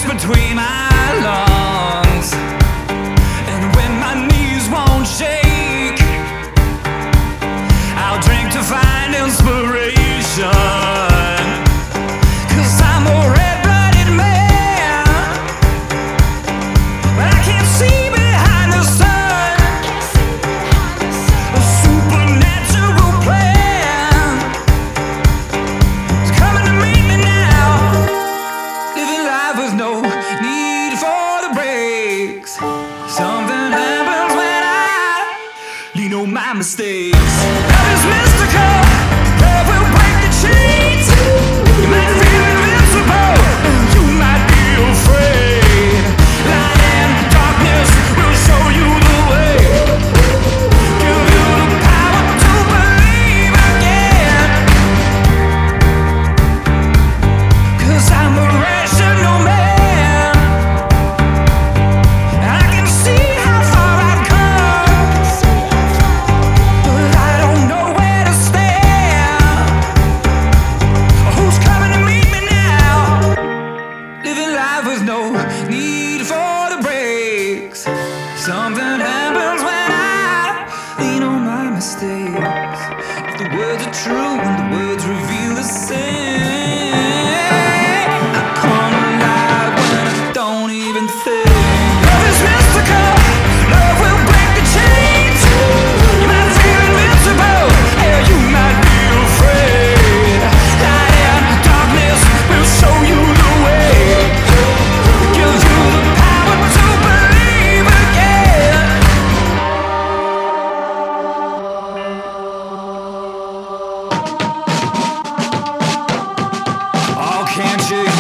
between my lungs. And when my knees won't shake, I'll drink to find inspiration. 'Cause I'm a red-blooded man, but I can't see behind the sun. A supernatural plan is coming to meet me now. Living life with no need for the brakes. Something happens when I lean on my mistakes. Love is mystical, love will break the chains. You might feel invincible, you might be afraid. Light and darkness will show you the way. Give you the power to believe again. 'Cause I'm a rational man. I can see how far I've come, but I don't know where to stand. Who's coming to meet me now? Living life with no need for the brakes. Something happens when I lean on my mistakes. If the words are true and the words reveal the same, I come alive when I don't even think. Love is mystical, love will break the chains. You might feel invincible, yeah, you might be afraid. Light and darkness will show you the way. Give you the power to believe again. Oh, can't you